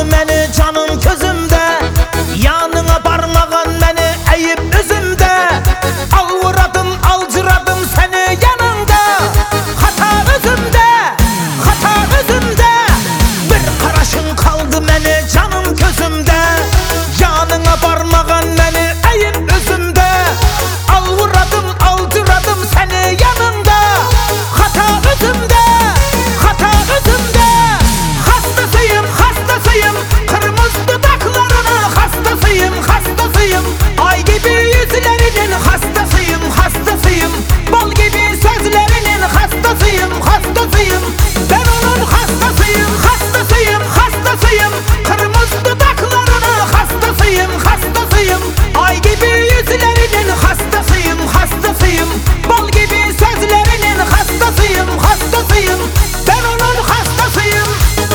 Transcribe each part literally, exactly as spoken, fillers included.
kaldı meni canım közümde. Yanına barmağın meni eğip üzümde. Alvuradım alcıradım seni yanında. Hata özümde, hata özümde. Bir karışın kaldı meni canım közümde. Yanına barmağın meni eğip üzümde. Alvuradım alcıradım seni yanında. Hata özümde, hata özümde. Hastasıyım, hastasıyım, kırmızı dudaklarının hastasıyım, hastasıyım. Ay gibi yüzlerinin hastasıyım, hastasıyım. Bal gibi sözlerinin hastasıyım, hastasıyım. Ben onun hastasıyım, hastasıyım, hastasıyım. Kırmızı dudaklarının hastasıyım, hastasıyım. Ay gibi yüzlerinin hastasıyım, hastasıyım. Bal gibi sözlerinin hastasıyım, hastasıyım. Ben onun hastasıyım.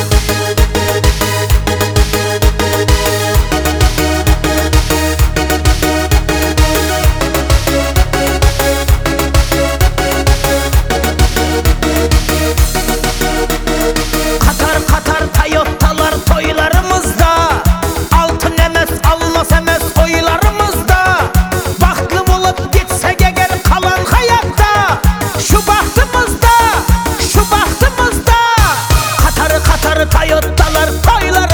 Katar katar Toyota'lar toylarımızda. Altın emez almaz emez oylarımızda. Bahtlı olup gitsek eğer kalan hayatta. Şu bahtımızda, şu bahtımızda. Katar katar Toyota'lar toylarımızda.